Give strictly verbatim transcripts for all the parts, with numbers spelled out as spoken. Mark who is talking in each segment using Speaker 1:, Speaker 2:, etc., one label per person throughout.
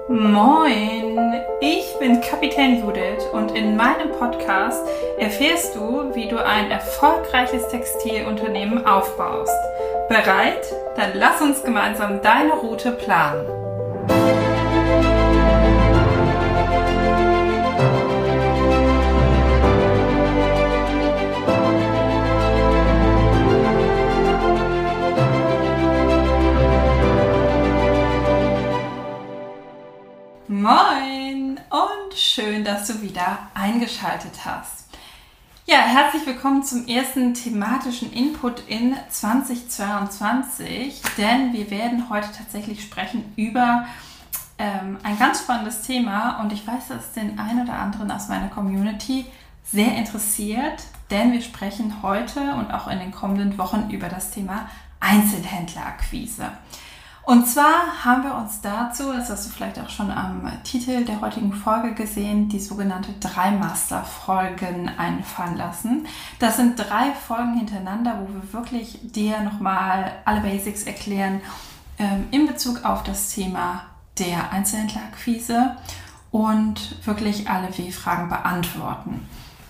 Speaker 1: Moin, ich bin Kapitän Judith und in meinem Podcast erfährst du, wie du ein erfolgreiches Textilunternehmen aufbaust. Bereit? Dann lass uns gemeinsam deine Route planen. Moin und schön, dass du wieder eingeschaltet hast. Ja, herzlich willkommen zum ersten thematischen Input in zweitausendzweiundzwanzig, denn wir werden heute tatsächlich sprechen über ähm, ein ganz spannendes Thema und ich weiß, dass es den einen oder anderen aus meiner Community sehr interessiert, denn wir sprechen heute und auch in den kommenden Wochen über das Thema Einzelhändlerakquise. Und zwar haben wir uns dazu, das hast du vielleicht auch schon am Titel der heutigen Folge gesehen, die sogenannte Drei-Master-Folgen einfallen lassen. Das sind drei Folgen hintereinander, wo wir wirklich dir nochmal alle Basics erklären ähm, in Bezug auf das Thema der Einzelhändlerakquise und wirklich alle W-Fragen beantworten.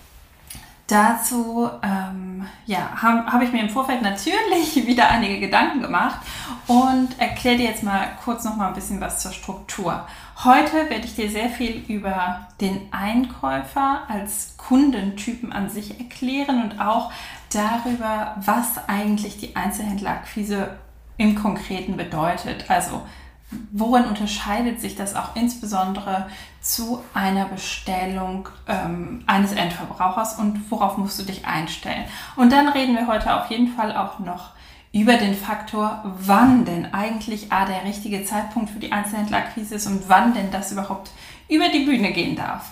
Speaker 1: Dazu ähm, ja, habe hab ich mir im Vorfeld natürlich wieder einige Gedanken gemacht und erkläre dir jetzt mal kurz noch mal ein bisschen was zur Struktur. Heute werde ich dir sehr viel über den Einkäufer als Kundentypen an sich erklären und auch darüber, was eigentlich die Einzelhändlerakquise im Konkreten bedeutet. Also worin unterscheidet sich das auch insbesondere zu einer Bestellung ähm, eines Endverbrauchers und worauf musst du dich einstellen? Und dann reden wir heute auf jeden Fall auch noch über den Faktor, wann denn eigentlich A, der richtige Zeitpunkt für die Einzelhändlerakquise ist und wann denn das überhaupt über die Bühne gehen darf.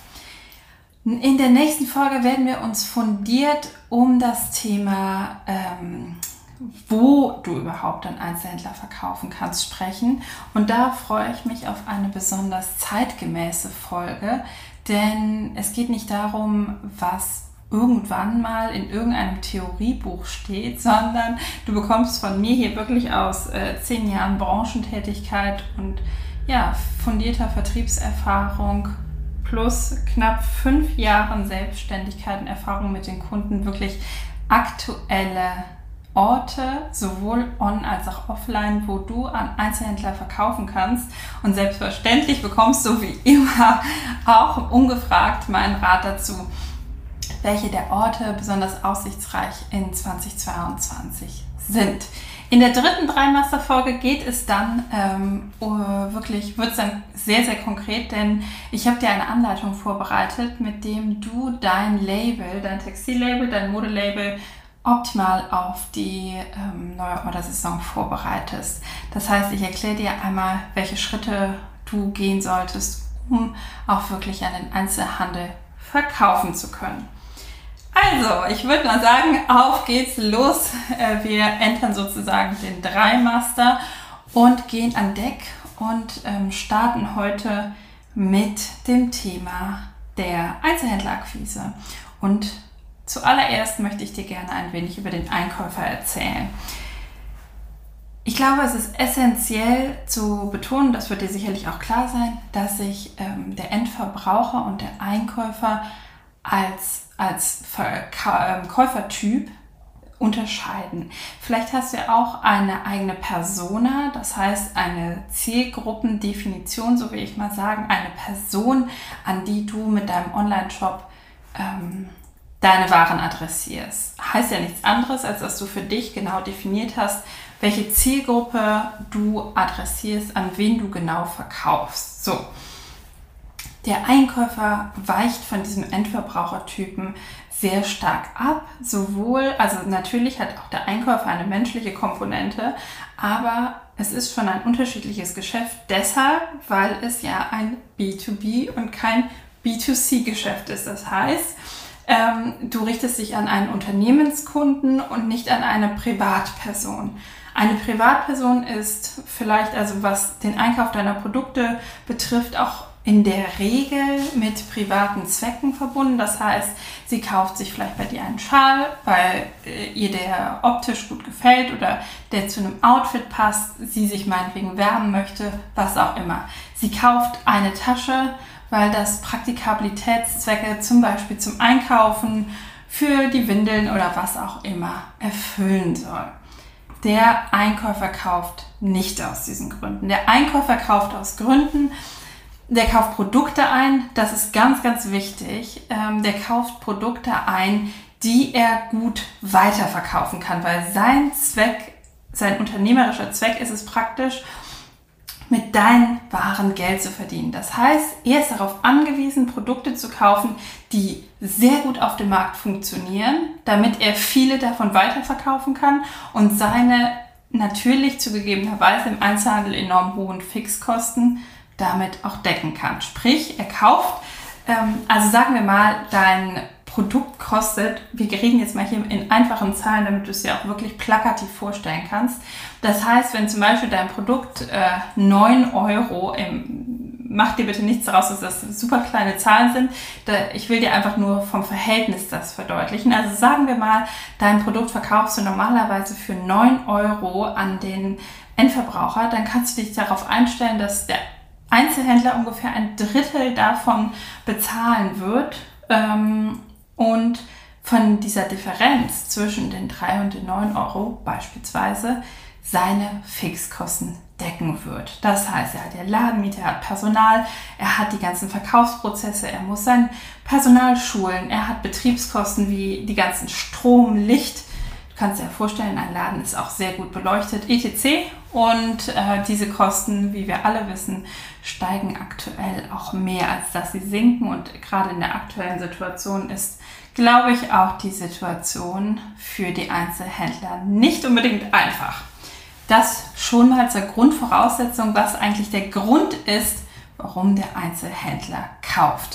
Speaker 1: In der nächsten Folge werden wir uns fundiert um das Thema ähm, wo du überhaupt einen Einzelhändler verkaufen kannst, sprechen. Und da freue ich mich auf eine besonders zeitgemäße Folge, denn es geht nicht darum, was irgendwann mal in irgendeinem Theoriebuch steht, sondern du bekommst von mir hier wirklich aus äh, zehn Jahren Branchentätigkeit und ja, fundierter Vertriebserfahrung plus knapp fünf Jahren Selbstständigkeit und Erfahrung mit den Kunden wirklich aktuelle Orte, sowohl on- als auch offline, wo du an Einzelhändler verkaufen kannst. Und selbstverständlich bekommst du wie immer auch ungefragt meinen Rat dazu, welche der Orte besonders aussichtsreich in zweitausendzweiundzwanzig sind. In der dritten Drei-Master-Folge geht es dann ähm, wirklich, wird es dann sehr, sehr konkret, denn ich habe dir eine Anleitung vorbereitet, mit dem du dein Label, dein Textillabel, dein Modelabel optimal auf die ähm, neue Ordersaison vorbereitest. Das heißt, ich erkläre dir einmal, welche Schritte du gehen solltest, um auch wirklich an den Einzelhandel verkaufen zu können. Also, ich würde mal sagen, auf geht's los. Äh, wir entern sozusagen den Drei-Master und gehen an Deck und ähm, starten heute mit dem Thema der Einzelhändlerakquise. Und zuallererst möchte ich dir gerne ein wenig über den Einkäufer erzählen. Ich glaube, es ist essentiell zu betonen, das wird dir sicherlich auch klar sein, dass sich ähm, der Endverbraucher und der Einkäufer als, als Verka- äh, Käufertyp unterscheiden. Vielleicht hast du ja auch eine eigene Persona, das heißt eine Zielgruppendefinition, so will ich mal sagen, eine Person, an die du mit deinem Online-Shop ähm, deine Waren adressierst. Heißt ja nichts anderes, als dass du für dich genau definiert hast, welche Zielgruppe du adressierst, an wen du genau verkaufst. So. Der Einkäufer weicht von diesem Endverbrauchertypen sehr stark ab. Sowohl, also natürlich hat auch der Einkäufer eine menschliche Komponente, aber es ist schon ein unterschiedliches Geschäft, deshalb, weil es ja ein B zwei B und kein B zwei C Geschäft ist. Das heißt, Ähm, du richtest dich an einen Unternehmenskunden und nicht an eine Privatperson. Eine Privatperson ist vielleicht, also was den Einkauf deiner Produkte betrifft, auch in der Regel mit privaten Zwecken verbunden. Das heißt, sie kauft sich vielleicht bei dir einen Schal, weil äh, ihr der optisch gut gefällt oder der zu einem Outfit passt, sie sich meinetwegen wärmen möchte, was auch immer. Sie kauft eine Tasche, weil das Praktikabilitätszwecke zum Beispiel zum Einkaufen, für die Windeln oder was auch immer erfüllen soll. Der Einkäufer kauft nicht aus diesen Gründen. Der Einkäufer kauft aus Gründen, der kauft Produkte ein, das ist ganz, ganz wichtig. Ähm, der kauft Produkte ein, die er gut weiterverkaufen kann, weil sein Zweck, sein unternehmerischer Zweck ist es praktisch, mit deinen Waren Geld zu verdienen. Das heißt, er ist darauf angewiesen, Produkte zu kaufen, die sehr gut auf dem Markt funktionieren, damit er viele davon weiterverkaufen kann und seine natürlich zugegebenerweise im Einzelhandel enorm hohen Fixkosten damit auch decken kann. Sprich, er kauft, ähm, also sagen wir mal, dein Produkt kostet, wir reden jetzt mal hier in einfachen Zahlen, damit du es dir auch wirklich plakativ vorstellen kannst. Das heißt, wenn zum Beispiel dein Produkt äh, neun Euro, im, mach dir bitte nichts daraus, dass das super kleine Zahlen sind, da, ich will dir einfach nur vom Verhältnis das verdeutlichen. Also sagen wir mal, dein Produkt verkaufst du normalerweise für neun Euro an den Endverbraucher, dann kannst du dich darauf einstellen, dass der Einzelhändler ungefähr ein Drittel davon bezahlen wird, ähm, und von dieser Differenz zwischen den drei und den neun Euro beispielsweise seine Fixkosten decken wird. Das heißt, er hat ja Ladenmiete, er hat Personal, er hat die ganzen Verkaufsprozesse, er muss sein Personal schulen, er hat Betriebskosten wie die ganzen Strom, Licht. Du kannst dir ja vorstellen, ein Laden ist auch sehr gut beleuchtet, et cetera. Und äh, diese Kosten, wie wir alle wissen, steigen aktuell auch mehr, als dass sie sinken. Und gerade in der aktuellen Situation ist, glaube ich, auch die Situation für die Einzelhändler nicht unbedingt einfach. Das schon mal zur Grundvoraussetzung, was eigentlich der Grund ist, warum der Einzelhändler kauft.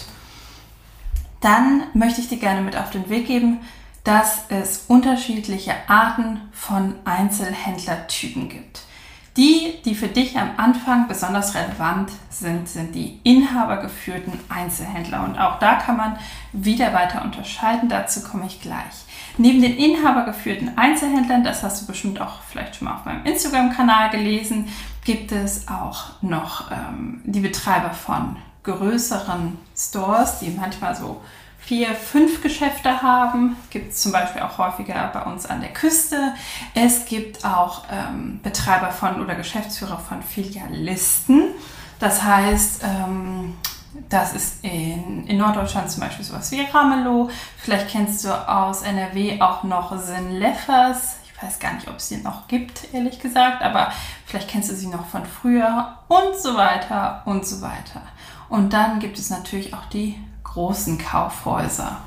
Speaker 1: Dann möchte ich dir gerne mit auf den Weg geben, dass es unterschiedliche Arten von Einzelhändlertypen gibt. Die, die für dich am Anfang besonders relevant sind, sind die inhabergeführten Einzelhändler. Und auch da kann man wieder weiter unterscheiden. Dazu komme ich gleich. Neben den inhabergeführten Einzelhändlern, das hast du bestimmt auch vielleicht schon mal auf meinem Instagram-Kanal gelesen, gibt es auch noch ähm, die Betreiber von größeren Stores, die manchmal so vier, fünf Geschäfte haben. Gibt es zum Beispiel auch häufiger bei uns an der Küste. Es gibt auch ähm, Betreiber von oder Geschäftsführer von Filialisten. Das heißt, ähm, das ist in, in Norddeutschland zum Beispiel sowas wie Ramelow. Vielleicht kennst du aus N R W auch noch Sinleffers. Ich weiß gar nicht, ob es die noch gibt, ehrlich gesagt, aber vielleicht kennst du sie noch von früher und so weiter und so weiter. Und dann gibt es natürlich auch die großen Kaufhäuser.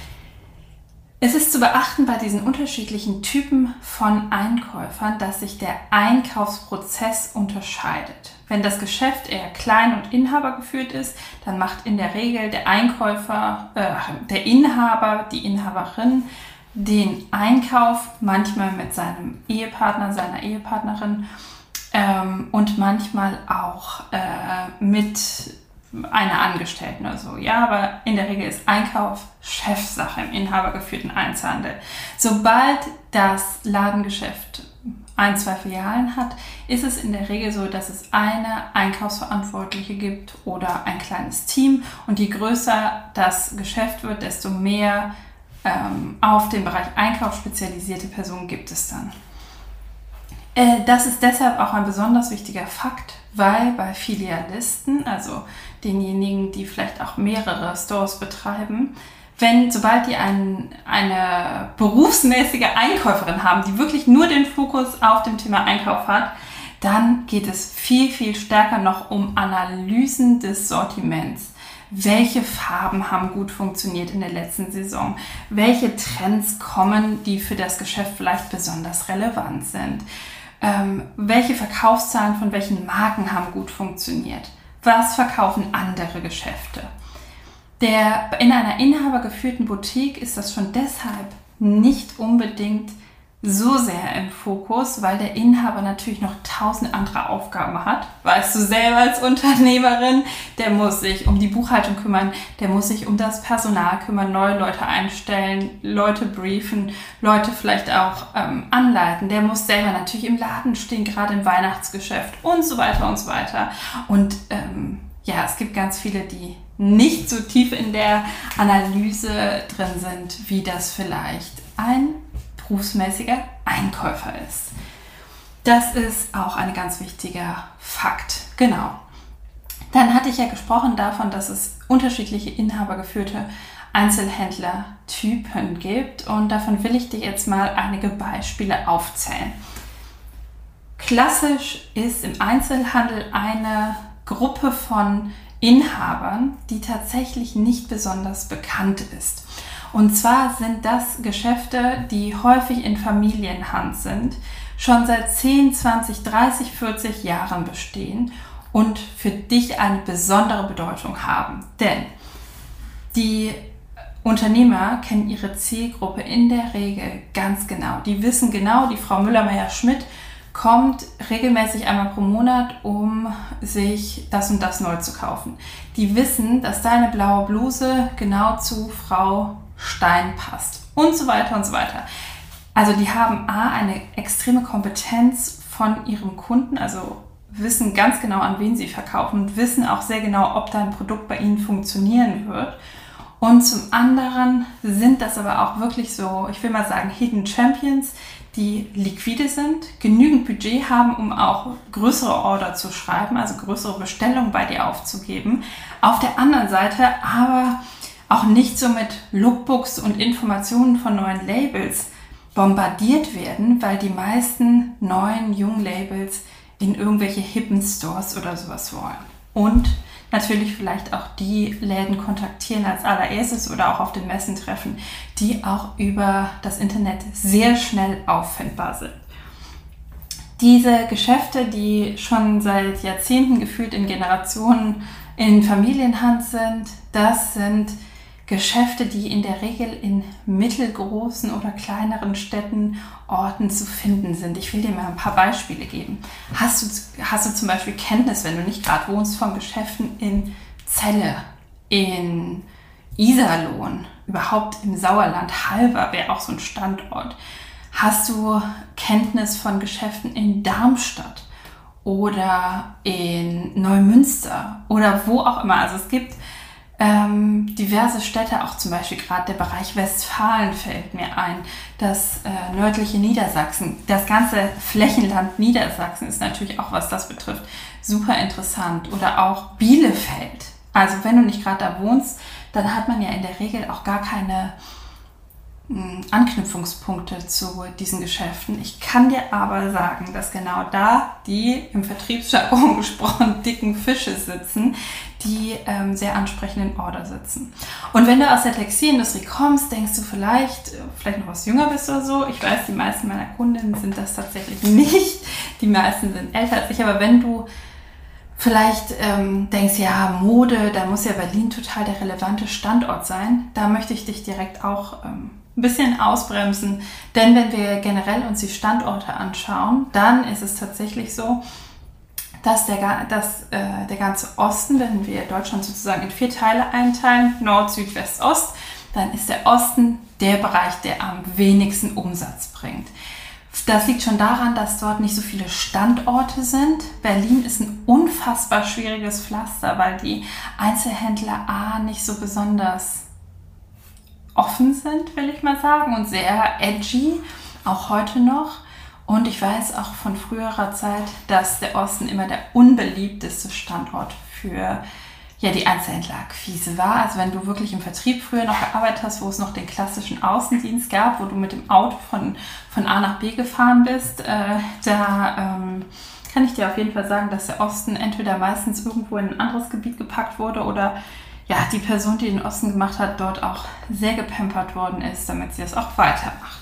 Speaker 1: Es ist zu beachten bei diesen unterschiedlichen Typen von Einkäufern, dass sich der Einkaufsprozess unterscheidet. Wenn das Geschäft eher klein und inhabergeführt ist, dann macht in der Regel der Einkäufer, äh, der Inhaber, die Inhaberin den Einkauf, manchmal mit seinem Ehepartner, seiner Ehepartnerin ähm, und manchmal auch äh, mit einer Angestellten oder so. Ja, aber in der Regel ist Einkauf Chefsache im inhabergeführten Einzelhandel. Sobald das Ladengeschäft ein, zwei Filialen hat, ist es in der Regel so, dass es eine Einkaufsverantwortliche gibt oder ein kleines Team. Und je größer das Geschäft wird, desto mehr ähm, auf den Bereich Einkauf spezialisierte Personen gibt es dann. Äh, das ist deshalb auch ein besonders wichtiger Fakt, weil bei Filialisten, also denjenigen, die vielleicht auch mehrere Stores betreiben, wenn, sobald die ein, eine berufsmäßige Einkäuferin haben, die wirklich nur den Fokus auf dem Thema Einkauf hat, dann geht es viel, viel stärker noch um Analysen des Sortiments. Welche Farben haben gut funktioniert in der letzten Saison? Welche Trends kommen, die für das Geschäft vielleicht besonders relevant sind? Ähm, welche Verkaufszahlen von welchen Marken haben gut funktioniert? Was verkaufen andere Geschäfte? Der, in einer inhabergeführten Boutique ist das schon deshalb nicht unbedingt so sehr im Fokus, weil der Inhaber natürlich noch tausend andere Aufgaben hat. Weißt du selber als Unternehmerin, der muss sich um die Buchhaltung kümmern, der muss sich um das Personal kümmern, neue Leute einstellen, Leute briefen, Leute vielleicht auch ähm, anleiten. Der muss selber natürlich im Laden stehen, gerade im Weihnachtsgeschäft und so weiter und so weiter. Und ähm, ja, es gibt ganz viele, die nicht so tief in der Analyse drin sind, wie das vielleicht ein berufsmäßiger Einkäufer ist. Das ist auch ein ganz wichtiger Fakt. Genau. Dann hatte ich ja gesprochen davon, dass es unterschiedliche inhabergeführte Einzelhändlertypen gibt und davon will ich dir jetzt mal einige Beispiele aufzählen. Klassisch ist im Einzelhandel eine Gruppe von Inhabern, die tatsächlich nicht besonders bekannt ist. Und zwar sind das Geschäfte, die häufig in Familienhand sind, schon seit zehn, zwanzig, dreißig, vierzig Jahren bestehen und für dich eine besondere Bedeutung haben. Denn die Unternehmer kennen ihre Zielgruppe in der Regel ganz genau. Die wissen genau, die Frau Müller-Meyer-Schmidt kommt regelmäßig einmal pro Monat, um sich das und das neu zu kaufen. Die wissen, dass deine blaue Bluse genau zu Frau Stein passt und so weiter und so weiter. Also die haben A, eine extreme Kompetenz von ihrem Kunden, also wissen ganz genau, an wen sie verkaufen und wissen auch sehr genau, ob dein Produkt bei ihnen funktionieren wird. Und zum anderen sind das aber auch wirklich so, ich will mal sagen, Hidden Champions, die liquide sind, genügend Budget haben, um auch größere Order zu schreiben, also größere Bestellungen bei dir aufzugeben. Auf der anderen Seite aber auch nicht so mit Lookbooks und Informationen von neuen Labels bombardiert werden, weil die meisten neuen jungen Labels in irgendwelche hippen Stores oder sowas wollen. Und natürlich vielleicht auch die Läden kontaktieren als allererstes oder auch auf den Messen treffen, die auch über das Internet sehr schnell auffindbar sind. Diese Geschäfte, die schon seit Jahrzehnten gefühlt in Generationen in Familienhand sind, das sind Geschäfte, die in der Regel in mittelgroßen oder kleineren Städten, Orten zu finden sind. Ich will dir mal ein paar Beispiele geben. Hast du, hast du zum Beispiel Kenntnis, wenn du nicht gerade wohnst, von Geschäften in Celle, in Iserlohn, überhaupt im Sauerland, Halver wäre auch so ein Standort. Hast du Kenntnis von Geschäften in Darmstadt oder in Neumünster oder wo auch immer? Also es gibt Ähm, diverse Städte, auch zum Beispiel gerade der Bereich Westfalen fällt mir ein, das äh, nördliche Niedersachsen, das ganze Flächenland Niedersachsen ist natürlich auch, was das betrifft, super interessant. Oder auch Bielefeld. Also wenn du nicht gerade da wohnst, dann hat man ja in der Regel auch gar keine mh, Anknüpfungspunkte zu diesen Geschäften. Ich kann dir aber sagen, dass genau da die im Vertriebsjargon gesprochen dicken Fische sitzen, die ähm, sehr ansprechenden Order sitzen. Und wenn du aus der Textilindustrie kommst, denkst du vielleicht, vielleicht noch was jünger bist oder so. Ich weiß, die meisten meiner Kundinnen sind das tatsächlich nicht. Die meisten sind älter als ich. Aber wenn du vielleicht ähm, denkst, ja, Mode, da muss ja Berlin total der relevante Standort sein, da möchte ich dich direkt auch ähm, ein bisschen ausbremsen. Denn wenn wir generell uns die Standorte anschauen, dann ist es tatsächlich so, dass der, dass, äh, der ganze Osten, wenn wir Deutschland sozusagen in vier Teile einteilen, Nord, Süd, West, Ost, dann ist der Osten der Bereich, der am wenigsten Umsatz bringt. Das liegt schon daran, dass dort nicht so viele Standorte sind. Berlin ist ein unfassbar schwieriges Pflaster, weil die Einzelhändler A nicht so besonders offen sind, will ich mal sagen, und sehr edgy, auch heute noch. Und ich weiß auch von früherer Zeit, dass der Osten immer der unbeliebteste Standort für ja, die Einzelhändlerakquise war. Also wenn du wirklich im Vertrieb früher noch gearbeitet hast, wo es noch den klassischen Außendienst gab, wo du mit dem Auto von, von A nach B gefahren bist, äh, da ähm, kann ich dir auf jeden Fall sagen, dass der Osten entweder meistens irgendwo in ein anderes Gebiet gepackt wurde oder ja, die Person, die den Osten gemacht hat, dort auch sehr gepampert worden ist, damit sie das auch weitermacht.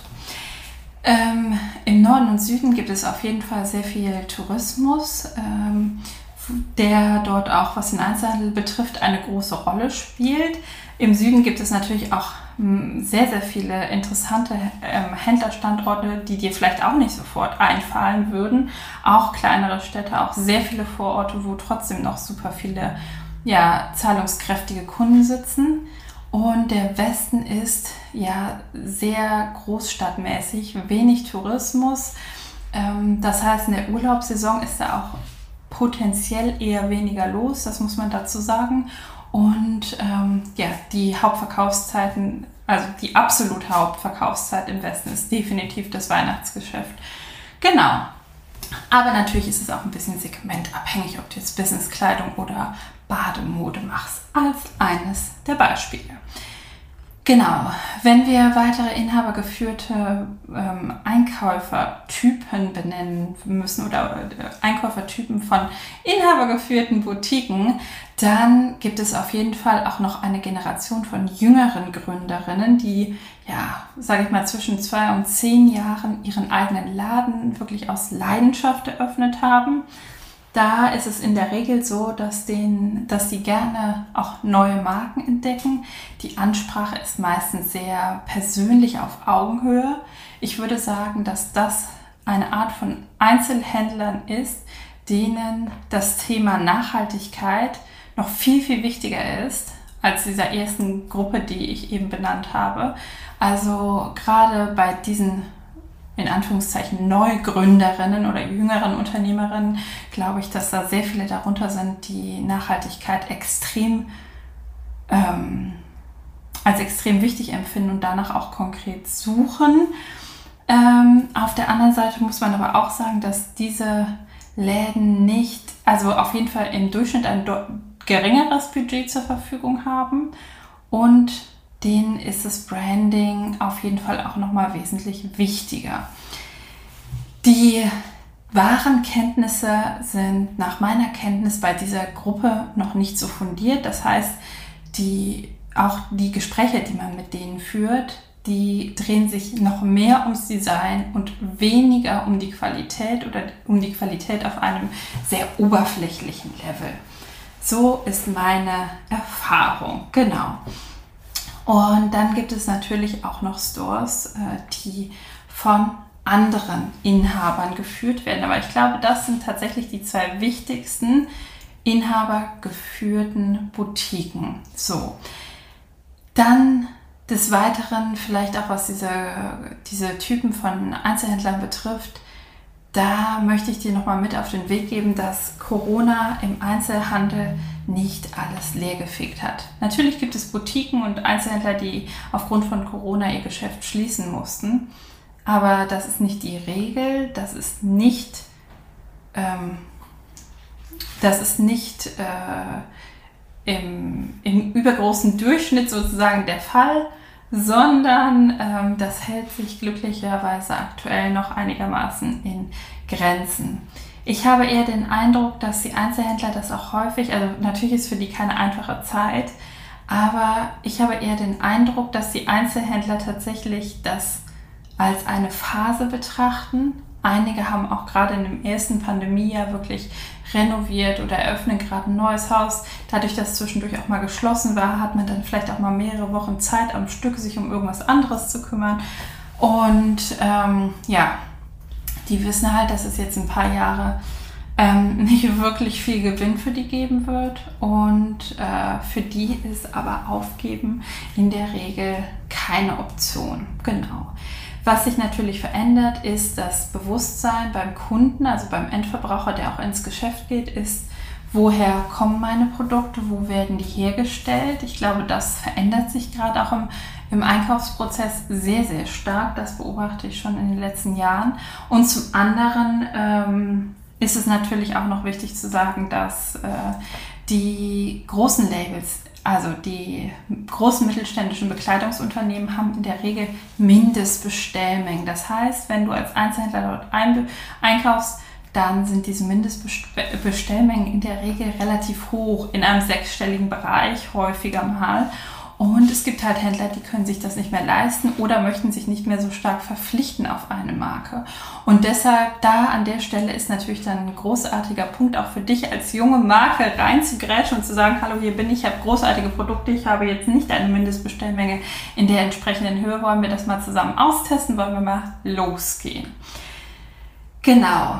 Speaker 1: Ähm, Im Norden und Süden gibt es auf jeden Fall sehr viel Tourismus, ähm, der dort auch, was den Einzelhandel betrifft, eine große Rolle spielt. Im Süden gibt es natürlich auch mh, sehr, sehr viele interessante ähm, Händlerstandorte, die dir vielleicht auch nicht sofort einfallen würden. Auch kleinere Städte, auch sehr viele Vororte, wo trotzdem noch super viele ja, zahlungskräftige Kunden sitzen. Und der Westen ist ja sehr großstadtmäßig, wenig Tourismus. Ähm, das heißt, in der Urlaubssaison ist da auch potenziell eher weniger los, das muss man dazu sagen. Und ähm, ja, die Hauptverkaufszeiten, also die absolute Hauptverkaufszeit im Westen ist definitiv das Weihnachtsgeschäft. Genau. Aber natürlich ist es auch ein bisschen segmentabhängig, ob du jetzt Businesskleidung oder Bademode machst, als eines der Beispiele. Genau, wenn wir weitere inhabergeführte ähm, Einkäufertypen benennen müssen oder äh, Einkäufertypen von inhabergeführten Boutiquen, dann gibt es auf jeden Fall auch noch eine Generation von jüngeren Gründerinnen, die, ja, sage ich mal, zwischen zwei und zehn Jahren ihren eigenen Laden wirklich aus Leidenschaft eröffnet haben. Da ist es in der Regel so, dass, den, dass sie gerne auch neue Marken entdecken. Die Ansprache ist meistens sehr persönlich auf Augenhöhe. Ich würde sagen, dass das eine Art von Einzelhändlern ist, denen das Thema Nachhaltigkeit noch viel, viel wichtiger ist als dieser ersten Gruppe, die ich eben benannt habe. Also gerade bei diesen in Anführungszeichen Neugründerinnen oder jüngeren Unternehmerinnen, glaube ich, dass da sehr viele darunter sind, die Nachhaltigkeit extrem ähm, als extrem wichtig empfinden und danach auch konkret suchen. Ähm, auf der anderen Seite muss man aber auch sagen, dass diese Läden nicht, also auf jeden Fall im Durchschnitt ein geringeres Budget zur Verfügung haben und denen ist das Branding auf jeden Fall auch nochmal wesentlich wichtiger. Die wahren Kenntnisse sind nach meiner Kenntnis bei dieser Gruppe noch nicht so fundiert. Das heißt, die, auch die Gespräche, die man mit denen führt, die drehen sich noch mehr ums Design und weniger um die Qualität oder um die Qualität auf einem sehr oberflächlichen Level. So ist meine Erfahrung, genau. Und dann gibt es natürlich auch noch Stores, die von anderen Inhabern geführt werden. Aber ich glaube, das sind tatsächlich die zwei wichtigsten inhabergeführten Boutiquen. So, dann des Weiteren vielleicht auch, was diese, diese Typen von Einzelhändlern betrifft, da möchte ich dir nochmal mit auf den Weg geben, dass Corona im Einzelhandel nicht alles leergefegt hat. Natürlich gibt es Boutiquen und Einzelhändler, die aufgrund von Corona ihr Geschäft schließen mussten, aber das ist nicht die Regel, das ist nicht, ähm, das ist nicht äh, im, im übergroßen Durchschnitt sozusagen der Fall, sondern ähm, das hält sich glücklicherweise aktuell noch einigermaßen in Grenzen. Ich habe eher den Eindruck, dass die Einzelhändler das auch häufig, also natürlich ist für die keine einfache Zeit, aber ich habe eher den Eindruck, dass die Einzelhändler tatsächlich das als eine Phase betrachten. Einige haben auch gerade in dem ersten Pandemiejahr wirklich renoviert oder eröffnen gerade ein neues Haus. Dadurch, dass es zwischendurch auch mal geschlossen war, hat man dann vielleicht auch mal mehrere Wochen Zeit am Stück, sich um irgendwas anderes zu kümmern. Und ähm, ja, die wissen halt, dass es jetzt ein paar Jahre ähm, nicht wirklich viel Gewinn für die geben wird. Und äh, für die ist aber Aufgeben in der Regel keine Option. Genau. Was sich natürlich verändert, ist das Bewusstsein beim Kunden, also beim Endverbraucher, der auch ins Geschäft geht, ist, woher kommen meine Produkte, wo werden die hergestellt. Ich glaube, das verändert sich gerade auch im, im Einkaufsprozess sehr, sehr stark. Das beobachte ich schon in den letzten Jahren. Und zum anderen ähm, ist es natürlich auch noch wichtig zu sagen, dass äh, die großen Labels, also die großen mittelständischen Bekleidungsunternehmen, haben in der Regel Mindestbestellmengen. Das heißt, wenn du als Einzelhändler dort ein- einkaufst, dann sind diese Mindestbestellmengen in der Regel relativ hoch, in einem sechsstelligen Bereich häufiger mal. Und es gibt halt Händler, die können sich das nicht mehr leisten oder möchten sich nicht mehr so stark verpflichten auf eine Marke. Und deshalb da an der Stelle ist natürlich dann ein großartiger Punkt auch für dich als junge Marke reinzugrätschen und zu sagen, hallo, hier bin ich, ich habe großartige Produkte, ich habe jetzt nicht eine Mindestbestellmenge in der entsprechenden Höhe, wollen wir das mal zusammen austesten, wollen wir mal losgehen. Genau.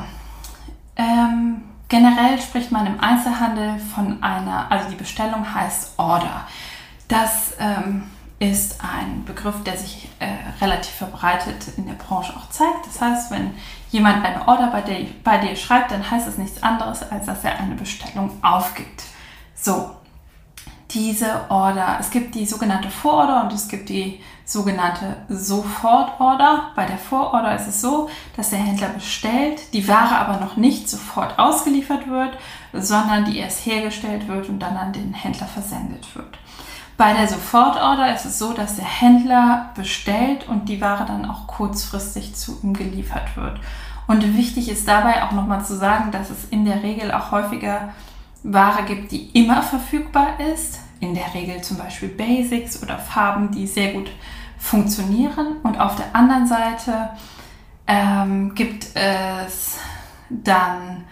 Speaker 1: Ähm, generell spricht man im Einzelhandel von einer, also die Bestellung heißt Order. Das ähm, ist ein Begriff, der sich äh, relativ verbreitet in der Branche auch zeigt. Das heißt, wenn jemand eine Order bei dir, bei dir schreibt, dann heißt es nichts anderes, als dass er eine Bestellung aufgibt. So, diese Order, es gibt die sogenannte Vororder und es gibt die sogenannte Sofortorder. Bei der Vororder ist es so, dass der Händler bestellt, die Ware aber noch nicht sofort ausgeliefert wird, sondern die erst hergestellt wird und dann an den Händler versendet wird. Bei der Sofortorder ist es so, dass der Händler bestellt und die Ware dann auch kurzfristig zu ihm geliefert wird. Und wichtig ist dabei auch nochmal zu sagen, dass es in der Regel auch häufiger Ware gibt, die immer verfügbar ist. In der Regel zum Beispiel Basics oder Farben, die sehr gut funktionieren. Und auf der anderen Seite ähm, gibt es dann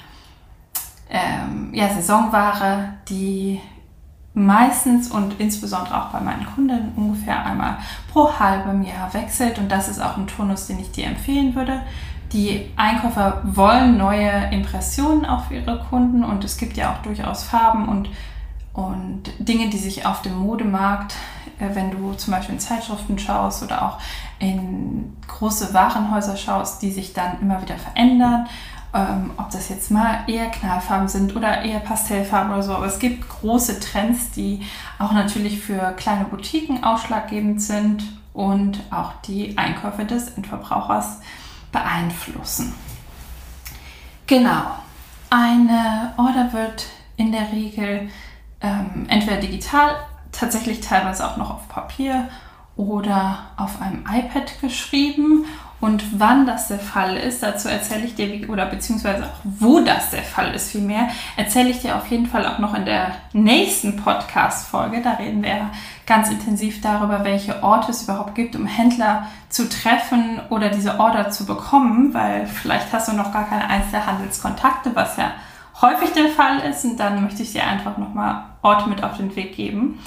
Speaker 1: ähm, ja, Saisonware, die meistens und insbesondere auch bei meinen Kunden ungefähr einmal pro halbem Jahr wechselt. Und das ist auch ein Turnus, den ich dir empfehlen würde. Die Einkäufer wollen neue Impressionen auch für ihre Kunden und es gibt ja auch durchaus Farben und, und Dinge, die sich auf dem Modemarkt, äh, wenn du zum Beispiel in Zeitschriften schaust oder auch in große Warenhäuser schaust, die sich dann immer wieder verändern. Ähm, ob das jetzt mal eher Knallfarben sind oder eher Pastellfarben oder so. Aber es gibt große Trends, die auch natürlich für kleine Boutiquen ausschlaggebend sind und auch die Einkäufe des Endverbrauchers beeinflussen. Genau. Eine Order wird in der Regel ähm, entweder digital, tatsächlich teilweise auch noch auf Papier oder auf einem iPad geschrieben. Und wann das der Fall ist, dazu erzähle ich dir, oder beziehungsweise auch wo das der Fall ist vielmehr, erzähle ich dir auf jeden Fall auch noch in der nächsten Podcast-Folge. Da reden wir ganz intensiv darüber, welche Orte es überhaupt gibt, um Händler zu treffen oder diese Order zu bekommen, weil vielleicht hast du noch gar keine Einzelhandelskontakte, was ja häufig der Fall ist. Und dann möchte ich dir einfach nochmal Orte mit auf den Weg geben.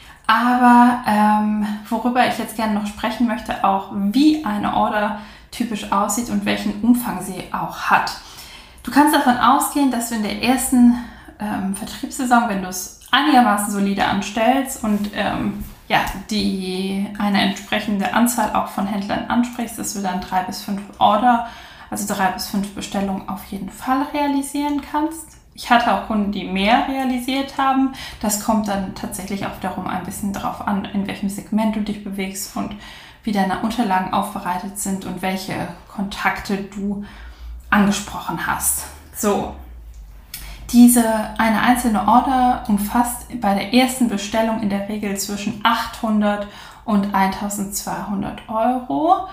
Speaker 1: Aber ähm, worüber ich jetzt gerne noch sprechen möchte, auch wie eine Order typisch aussieht und welchen Umfang sie auch hat. Du kannst davon ausgehen, dass du in der ersten ähm, Vertriebssaison, wenn du es einigermaßen solide anstellst und ähm, ja, die eine entsprechende Anzahl auch von Händlern ansprichst, dass du dann drei bis fünf Order, also drei bis fünf Bestellungen auf jeden Fall realisieren kannst. Ich hatte auch Kunden, die mehr realisiert haben. Das kommt dann tatsächlich auch darum ein bisschen darauf an, in welchem Segment du dich bewegst und wie deine Unterlagen aufbereitet sind und welche Kontakte du angesprochen hast. So, diese eine einzelne Order umfasst bei der ersten Bestellung in der Regel zwischen achthundert und eintausendzweihundert Euro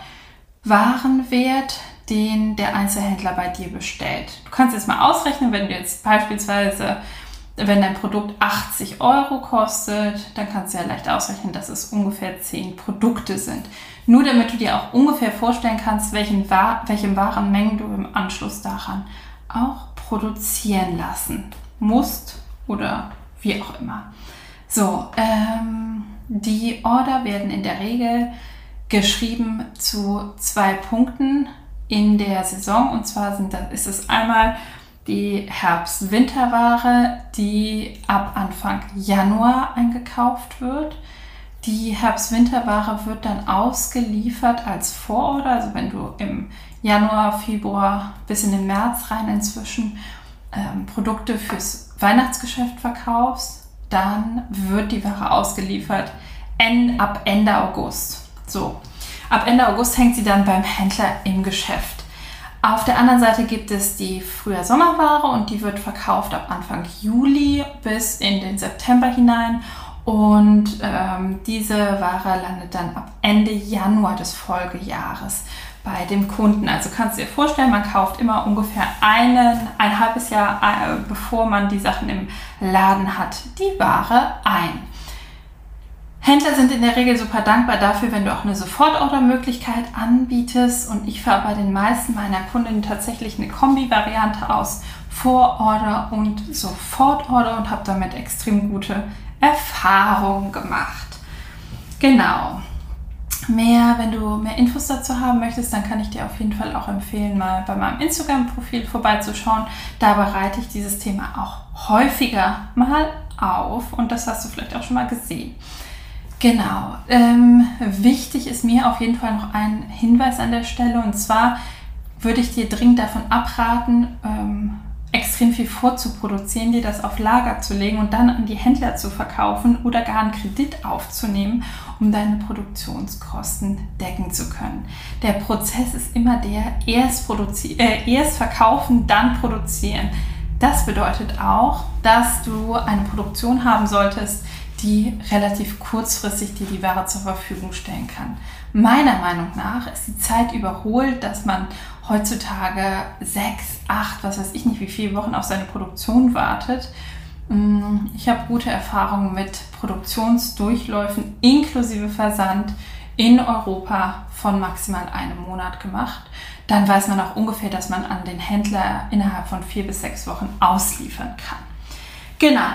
Speaker 1: Warenwert, den der Einzelhändler bei dir bestellt. Du kannst jetzt mal ausrechnen, wenn du jetzt beispielsweise, wenn dein Produkt achtzig Euro kostet, dann kannst du ja leicht ausrechnen, dass es ungefähr zehn Produkte sind. Nur damit du dir auch ungefähr vorstellen kannst, welchen, welche Warenmengen du im Anschluss daran auch produzieren lassen musst oder wie auch immer. So, ähm, die Order werden in der Regel geschrieben zu zwei Punkten in der Saison, und zwar sind das, ist es einmal die Herbst-Winterware, die ab Anfang Januar eingekauft wird. Die Herbst-Winterware wird dann ausgeliefert als Vororder, also wenn du im Januar, Februar bis in den März rein inzwischen ähm, Produkte fürs Weihnachtsgeschäft verkaufst, dann wird die Ware ausgeliefert en, ab Ende August. So. Ab Ende August hängt sie dann beim Händler im Geschäft. Auf der anderen Seite gibt es die Frühjahr-Sommerware und die wird verkauft ab Anfang Juli bis in den September hinein. Und ähm, diese Ware landet dann ab Ende Januar des Folgejahres bei dem Kunden. Also kannst du dir vorstellen, man kauft immer ungefähr einen, ein halbes Jahr, äh, bevor man die Sachen im Laden hat, die Ware ein. Händler sind in der Regel super dankbar dafür, wenn du auch eine Sofortorder-Möglichkeit anbietest, und ich fahre bei den meisten meiner Kundinnen tatsächlich eine Kombi-Variante aus, Vororder und Sofortorder, und habe damit extrem gute Erfahrungen gemacht. Genau. Mehr, wenn du mehr Infos dazu haben möchtest, dann kann ich dir auf jeden Fall auch empfehlen, mal bei meinem Instagram-Profil vorbeizuschauen. Da bereite ich dieses Thema auch häufiger mal auf, und das hast du vielleicht auch schon mal gesehen. Genau. Ähm, wichtig ist mir auf jeden Fall noch ein Hinweis an der Stelle, und zwar würde ich dir dringend davon abraten, ähm, extrem viel vorzuproduzieren, dir das auf Lager zu legen und dann an die Händler zu verkaufen oder gar einen Kredit aufzunehmen, um deine Produktionskosten decken zu können. Der Prozess ist immer der, erst, produzi- äh, erst verkaufen, dann produzieren. Das bedeutet auch, dass du eine Produktion haben solltest, die relativ kurzfristig dir die Ware zur Verfügung stellen kann. Meiner Meinung nach ist die Zeit überholt, dass man heutzutage sechs, acht, was weiß ich nicht, wie viele Wochen auf seine Produktion wartet. Ich habe gute Erfahrungen mit Produktionsdurchläufen inklusive Versand in Europa von maximal einem Monat gemacht. Dann weiß man auch ungefähr, dass man an den Händler innerhalb von vier bis sechs Wochen ausliefern kann. Genau.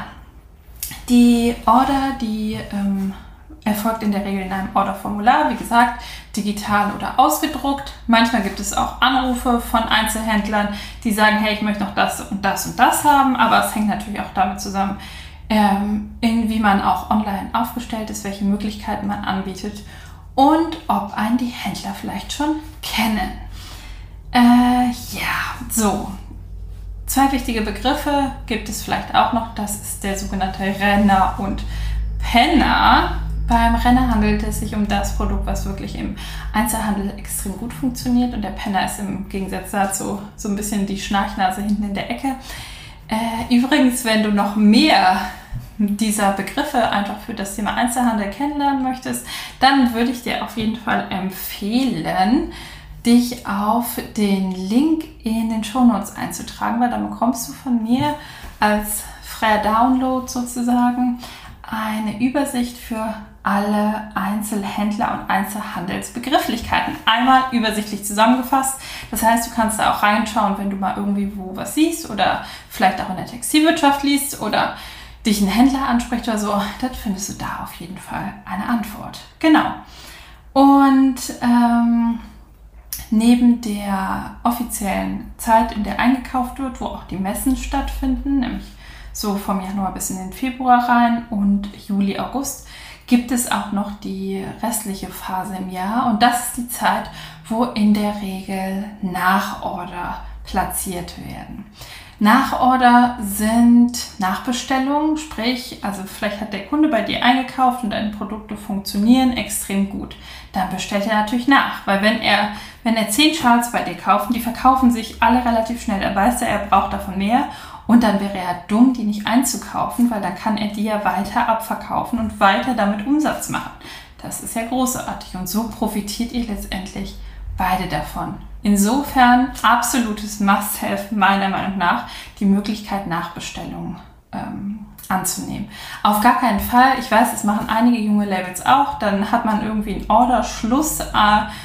Speaker 1: Die Order, die ähm, erfolgt in der Regel in einem Orderformular, wie gesagt, digital oder ausgedruckt. Manchmal gibt es auch Anrufe von Einzelhändlern, die sagen, hey, ich möchte noch das und das und das haben, aber es hängt natürlich auch damit zusammen, ähm, wie man auch online aufgestellt ist, welche Möglichkeiten man anbietet und ob einen die Händler vielleicht schon kennen. Äh, ja, so. Zwei wichtige Begriffe gibt es vielleicht auch noch. Das ist der sogenannte Renner und Penner. Beim Renner handelt es sich um das Produkt, was wirklich im Einzelhandel extrem gut funktioniert. Und der Penner ist im Gegensatz dazu so ein bisschen die Schnarchnase hinten in der Ecke. Äh, übrigens, wenn du noch mehr dieser Begriffe einfach für das Thema Einzelhandel kennenlernen möchtest, dann würde ich dir auf jeden Fall empfehlen, dich auf den Link in den Shownotes einzutragen, weil dann bekommst du von mir als freier Download sozusagen eine Übersicht für alle Einzelhändler und Einzelhandelsbegrifflichkeiten. Einmal übersichtlich zusammengefasst. Das heißt, du kannst da auch reinschauen, wenn du mal irgendwie wo was siehst oder vielleicht auch in der Textilwirtschaft liest oder dich ein Händler anspricht oder so. Dann findest du da auf jeden Fall eine Antwort. Genau. Und ähm, neben der offiziellen Zeit, in der eingekauft wird, wo auch die Messen stattfinden, nämlich so vom Januar bis in den Februar rein und Juli, August, gibt es auch noch die restliche Phase im Jahr. Und das ist die Zeit, wo in der Regel Nachorder platziert werden. Nachorder sind Nachbestellungen, sprich, also vielleicht hat der Kunde bei dir eingekauft und deine Produkte funktionieren extrem gut. Dann bestellt er natürlich nach, weil wenn er, wenn er zehn Schals bei dir kauft, die verkaufen sich alle relativ schnell, er weiß ja, er braucht davon mehr und dann wäre er dumm, die nicht einzukaufen, weil dann kann er die ja weiter abverkaufen und weiter damit Umsatz machen. Das ist ja großartig und so profitiert ihr letztendlich beide davon. Insofern absolutes Must-have meiner Meinung nach, die Möglichkeit Nachbestellungen ähm, anzunehmen. Auf gar keinen Fall, ich weiß, das machen einige junge Labels auch, dann hat man irgendwie einen Orderschluss äh,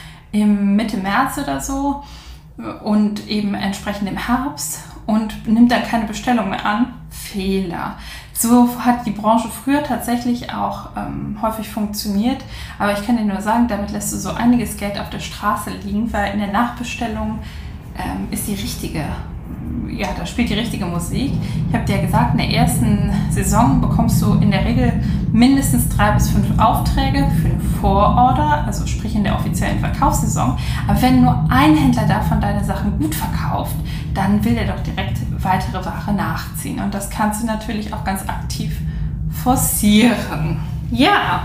Speaker 1: im Mitte März oder so und eben entsprechend im Herbst und nimmt dann keine Bestellung mehr an. Fehler. So hat die Branche früher tatsächlich auch ähm, häufig funktioniert, aber ich kann dir nur sagen, damit lässt du so einiges Geld auf der Straße liegen, weil in der Nachbestellung ähm, ist die richtige, ja, da spielt die richtige Musik. Ich habe dir ja gesagt, in der ersten Saison bekommst du in der Regel mindestens drei bis fünf Aufträge für eine Vororder, also sprich in der offiziellen Verkaufssaison. Aber wenn nur ein Händler davon deine Sachen gut verkauft, dann will er doch direkt weitere Ware nachziehen. Und das kannst du natürlich auch ganz aktiv forcieren. Ja,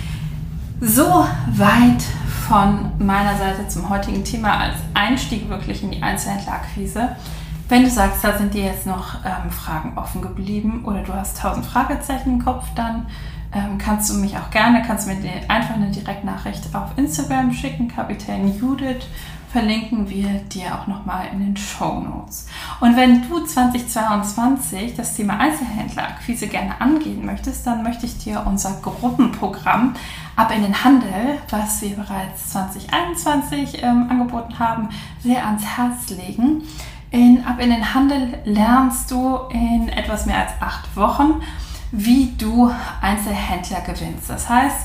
Speaker 1: so weit von meiner Seite zum heutigen Thema als Einstieg wirklich in die Einzelhändlerakquise. Wenn du sagst, da sind dir jetzt noch ähm, Fragen offen geblieben oder du hast tausend Fragezeichen im Kopf, dann ähm, kannst du mich auch gerne, kannst du mir die, einfach eine Direktnachricht auf Instagram schicken, Kapitän Judith. verlinken wir dir auch nochmal in den Shownotes. Und wenn du zweitausendzweiundzwanzig das Thema Einzelhändlerakquise gerne angehen möchtest, dann möchte ich dir unser Gruppenprogramm Ab in den Handel, was wir bereits zweitausendeinundzwanzig ähm, angeboten haben, sehr ans Herz legen. In Ab in den Handel lernst du in etwas mehr als acht Wochen, wie du Einzelhändler gewinnst. Das heißt,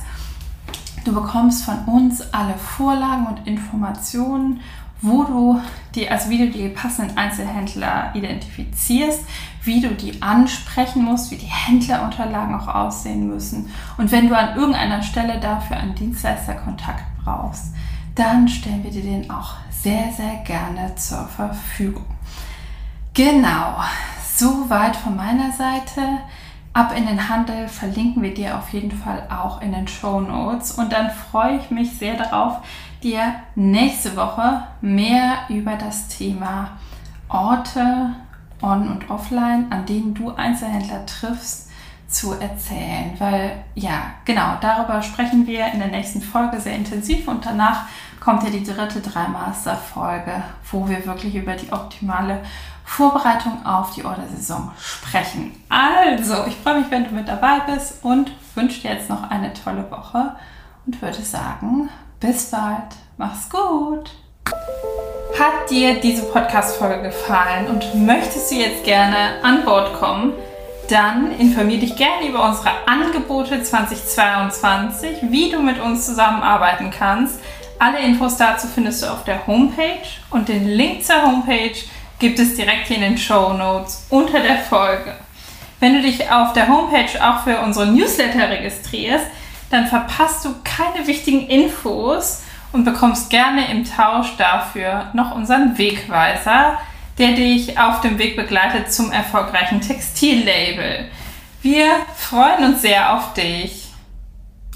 Speaker 1: du bekommst von uns alle Vorlagen und Informationen, wo du die, also wie du die passenden Einzelhändler identifizierst, wie du die ansprechen musst, wie die Händlerunterlagen auch aussehen müssen. Und wenn du an irgendeiner Stelle dafür einen Dienstleisterkontakt brauchst, dann stellen wir dir den auch sehr, sehr gerne zur Verfügung. Genau, soweit von meiner Seite. Ab in den Handel verlinken wir dir auf jeden Fall auch in den Shownotes. Und dann freue ich mich sehr darauf, dir nächste Woche mehr über das Thema Orte on- und offline, an denen du Einzelhändler triffst, zu erzählen. Weil, ja, genau, darüber sprechen wir in der nächsten Folge sehr intensiv und danach kommt ja die dritte Drei-Master-Folge, wo wir wirklich über die optimale Vorbereitung auf die Ordersaison sprechen. Also, ich freue mich, wenn du mit dabei bist und wünsche dir jetzt noch eine tolle Woche und würde sagen, bis bald. Mach's gut. Hat dir diese Podcast-Folge gefallen und möchtest du jetzt gerne an Bord kommen, dann informiere dich gerne über unsere Angebote zweitausendzweiundzwanzig, wie du mit uns zusammenarbeiten kannst. Alle Infos dazu findest du auf der Homepage und den Link zur Homepage gibt es direkt hier in den Shownotes unter der Folge. Wenn du dich auf der Homepage auch für unsere Newsletter registrierst, dann verpasst du keine wichtigen Infos und bekommst gerne im Tausch dafür noch unseren Wegweiser, der dich auf dem Weg begleitet zum erfolgreichen Textillabel. Wir freuen uns sehr auf dich.